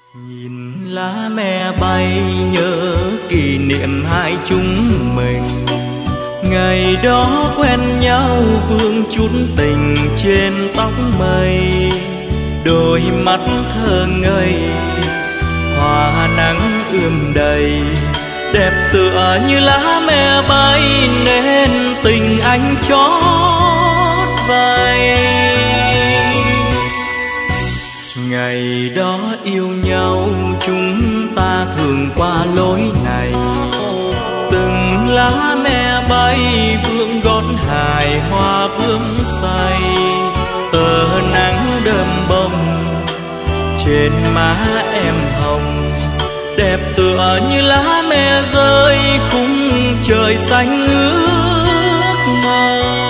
Nhìn lá me bay nhớ kỷ niệm hai chúng mình, ngày đó quen nhau vương chút tình trên tóc mây. Đôi mắt thơ ngây hoa nắng ươm đầy, đẹp tựa như lá me bay nên tình anh chót vay. Ngày đó yêu nhau chúng ta thường qua lối này, từng lá me bay vương gót hài hoa bướm say. Tờ nắng đơm bông trên má em hồng, đẹp tựa như lá me rơi khung trời xanh ước mơ.